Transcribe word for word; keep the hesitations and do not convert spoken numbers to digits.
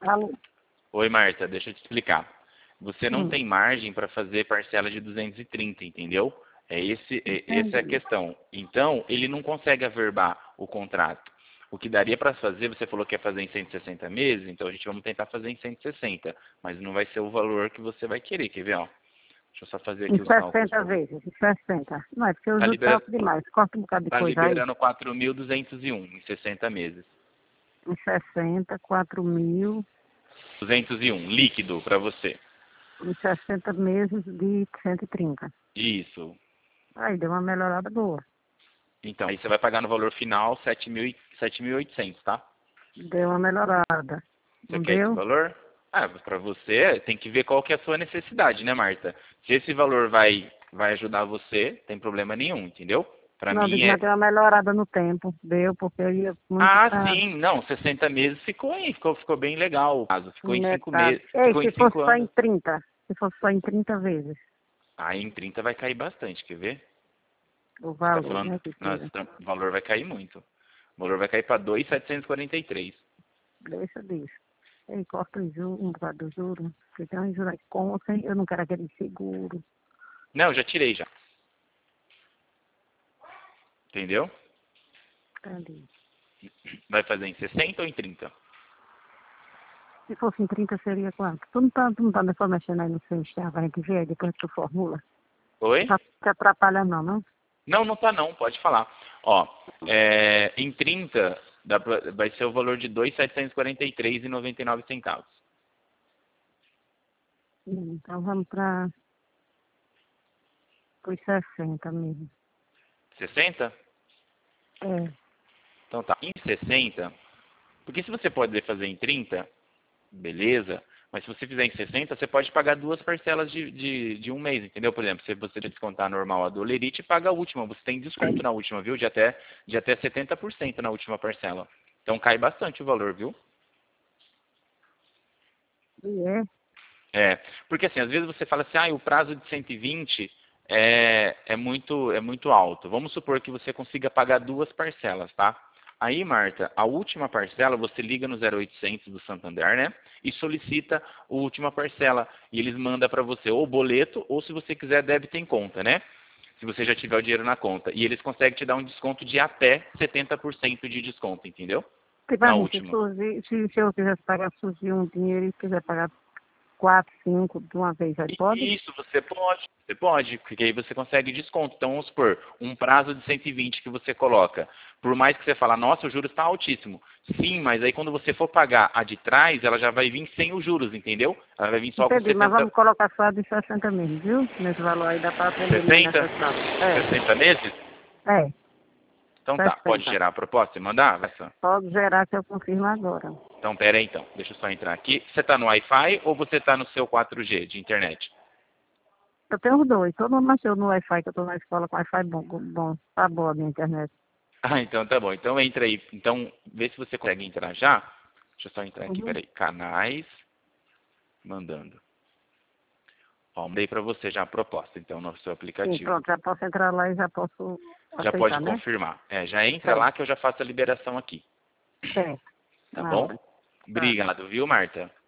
Alô? Oi, Marta, deixa eu te explicar. Você não Hum, tem margem para fazer parcela de duzentos e trinta, entendeu? É esse, é, essa é a entendi. questão. Então, ele não consegue averbar o contrato. O que daria para fazer, você falou que ia fazer em cento e sessenta meses, então a gente vamos tentar fazer em cento e sessenta, mas não vai ser o valor que você vai querer, quer ver, ó? Deixa eu só fazer Em aqui os cálculos sessenta para você. vezes, em sessenta. Não, é porque eu Tá, juro libera... alto demais. Corta um bocado de tá coisa aí. liberando quatro mil duzentos e um em sessenta meses. Em sessenta, quatro mil. duzentos e um, líquido para você. Em sessenta meses de cento e trinta. Isso. Aí deu uma melhorada boa. Então, aí você vai pagar no valor final sete mil e oitocentos, tá? Deu uma melhorada. Você Não quer esse deu? valor? Ah, para você tem que ver qual que é a sua necessidade, né, Marta? Se esse valor vai, vai ajudar você, tem problema nenhum, entendeu? Para Não, mim digo, é. mas deu uma melhorada no tempo. Deu, porque eu ia muito Ah, pra sim, não, sessenta meses ficou aí, ficou, ficou bem legal o caso. Ficou em cinco metade. meses, Ei, ficou em se fosse cinco só em anos. trinta. Se fosse só em trinta vezes Aí em trinta vai cair bastante, quer ver? o Você está valor, falando, né, que nossa, tira. então, o valor vai cair muito. O valor vai cair para dois mil setecentos e quarenta e três. Deixa disso. Ei, corta o juro, um bocado do juro. Porque tem um juro aí com, sem, eu não quero aquele seguro. Não, já tirei já. Entendeu? Ali. Vai fazer em sessenta ou em trinta? Se fosse em trinta seria quanto? Tu não tá, tu não tá só mexendo aí no seu Strava, a gente vê aí depois que tu formula. Oi? Tá te atrapalhando não, não? Não, não tá não, pode falar. Ó, é, em trinta dá pra- vai ser o valor de dois mil setecentos e quarenta e três reais e noventa e nove centavos. Hum, Então vamos para os sessenta mesmo. sessenta? É, Então tá. Em sessenta, porque se você pode fazer em trinta, beleza, mas se você fizer em sessenta, você pode pagar duas parcelas de, de, de um mês, entendeu? Por exemplo, se você descontar normal a do Lerite, paga a última. Você tem desconto na última, viu? De até, de até setenta por cento na última parcela. Então cai bastante o valor, viu? e é. É, porque assim, às vezes você fala assim, ah, o prazo de cento e vinte é, é, muito, é muito alto. Vamos supor que você consiga pagar duas parcelas, tá? Aí, Marta, a última parcela, você liga no zero oitocentos do Santander, né? E solicita a última parcela. E eles mandam para você ou boleto, ou se você quiser, débito em conta, né? Se você já tiver o dinheiro na conta. E eles conseguem te dar um desconto de até setenta por cento de desconto, entendeu? Tipo Na assim, se, última. surgir, se, se eu quisesse pagar, surgir um dinheiro e quiser pagar quatro, cinco de uma vez, aí pode? Isso, você pode, você pode, porque aí você consegue desconto. Então, vamos supor, um prazo de cento e vinte que você coloca. Por mais que você fala, nossa, o juros está altíssimo. Sim, mas aí quando você for pagar a de trás, ela já vai vir sem os juros, entendeu? Ela vai vir só com Entendi, mas setenta, vamos colocar só de sessenta mesmo, viu? Nesse valor aí dá para atender minha sessenta, necessidade. É, sessenta meses? é, Então tá, pode sessenta. gerar a proposta e mandar? Vai só. Pode zerar que eu confirmo agora. Então, pera aí então, deixa eu só entrar aqui. Você está no Wi-Fi ou você está no seu quatro G de internet? Eu tenho os dois. Todo mundo nasceu no Wi-Fi, que eu estou na escola com Wi-Fi bom. Bom, tá boa a minha internet. Ah, então tá bom. Então entra aí. Então, vê se você consegue entrar já. Deixa eu só entrar aqui, Uhum. peraí. Canais, mandando. Ó, mandei para você já a proposta, então, no seu Sim, aplicativo. pronto, já posso entrar lá e já posso Já pode aceitar, né? confirmar. É, já entra Certo, lá que eu já faço a liberação aqui. certo. Tá Na bom? hora. Tá. Obrigado, viu, Marta?